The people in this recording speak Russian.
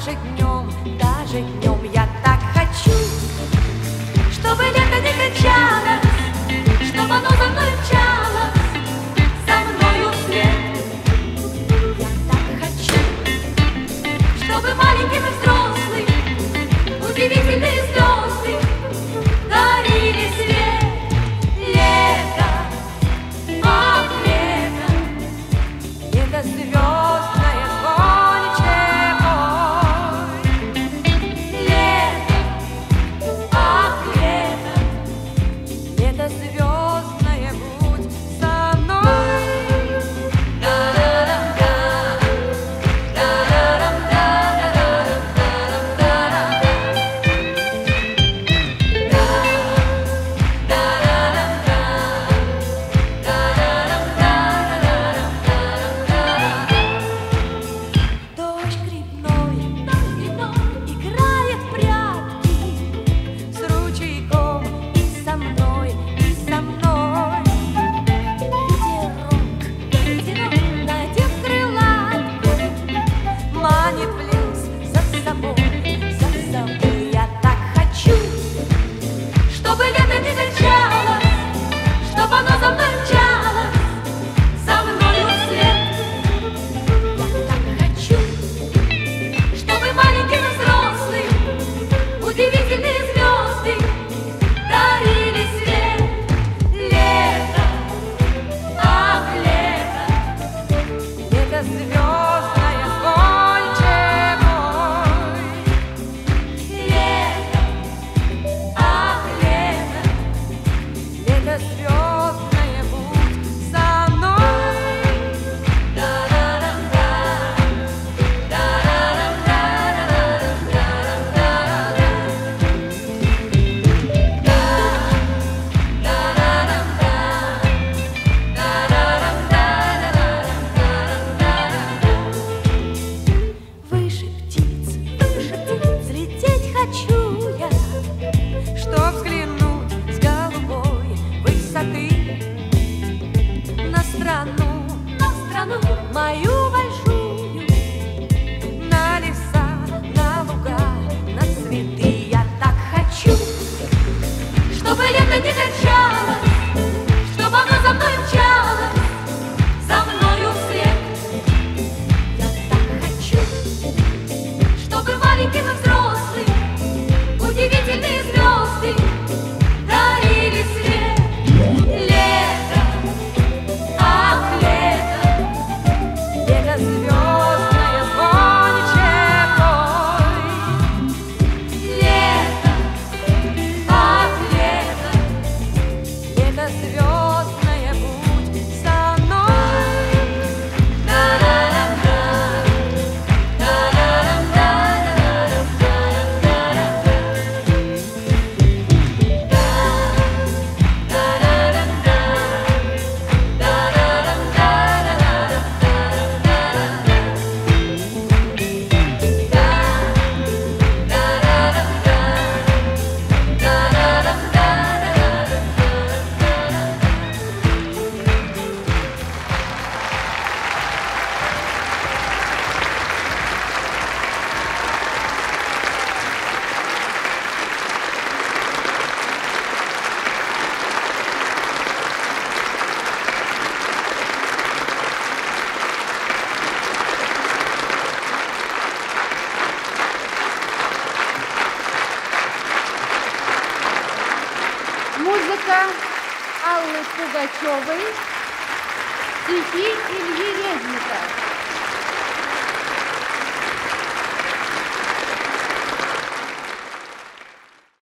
даже днем я так хочу, чтобы лето не кончалось, чтобы оно за мной мчалось, за мною вслед. Я так хочу, чтобы маленьким и взрослым удивительные звезды дарили свет. Лето, ах, лето, лето звездное, звоничье мой. Лето, ах, лето, лето звездное, будь со мной. Дождь грибной играет в прятки с ручейком и со мной, и со мной. Ветерок, надев крылатки, манит в лес за собой, за собой. Я так хочу, чтобы лето не кончалось, чтобы оно за мной мчалось, за мною вслед. Я так хочу, чтобы маленьким и взрослым удивительные звезды дарили свет. Лето, ах, лето, лето звездное, звонче мой. Лето, ах, лето, лето звездное, будь со мной. Выше птиц, взлететь хочу я, чтоб взглянуть с голубой высоты на страну мою большую, на леса, на луга, на цветы. Я так хочу, чтобы лето не кончалось, чтобы оно за мной мчалось, за мною вслед. Я так хочу, чтобы маленьким и взрослым удивительные звезды дарили свет. Лето, ах, лето, лето звездное, звоничье мой. Лето, ах, лето, лето звездное, будь со мной. Музыка Аллы Пугачевой, стихи Ильи Резника.